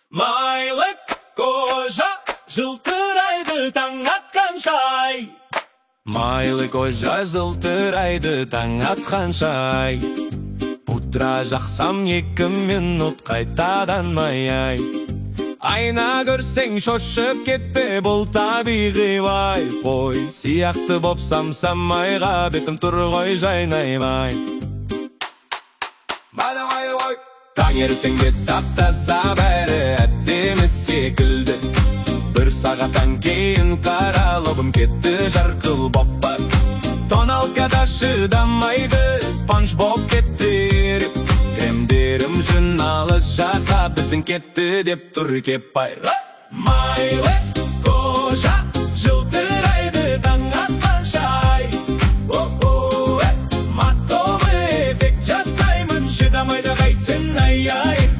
Майлы кожа жылтырайды таң атқаншай. Майлы кожа жылтырайды таң атқаншай. Пудра жақсам 2 минут қайтадан май. Айна көрсең шошып кетпе, бұл табиғи бай. Қой сияқты бопсам самайға, бетім тұр ғой жайнаймай. Таңертең бет таптаса бәрі әттемі секілді. 1 сағаттан кейін қаралығым кетті жарқыл боппа. Тоналкада шыдамайды, спанж боп кетті. Кремдерім жиналы жаса, біздің кетті деп тұр кеп байра. Майлы кожа жылтырайды таң атқаншай. Матовы эффект жасаймын, шыдамайды қайтсын аяйым.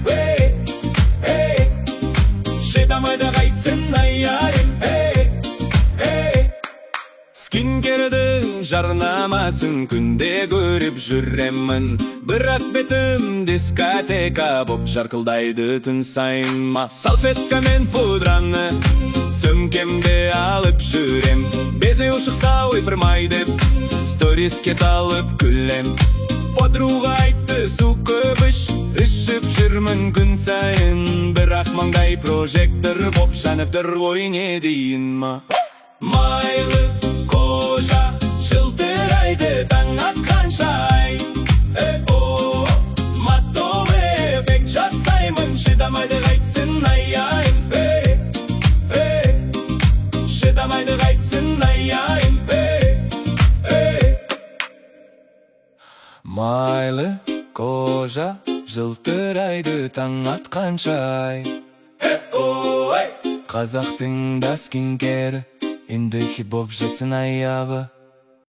Шыдамайды қайтсын аяйым. Скинкердің жарнамасын күнде көріп жүремін. Бірақ бетім дискотека боп жарқылдайды түн сайын. Салфетка мен пудраны сөмкемде алып жүрем. Безе ұшықса ойпырмай деп сториске салып күлем. Подруға айтты су көп ішіп жүрмін күн сайын. Бірақ маңдай прожектор боп жанып тұр ғой не дейін ма. Майлы кожа жылтырайды таң атқаншай. Матовы эффект жасаймын, шыдамайды қайтсын аяйым. Шыдамайды қайтсын аяйым. Майлы кожа жылтырайды таң атқаншай. Қазақтың да скинкері енді хит боп жетсін аяғы.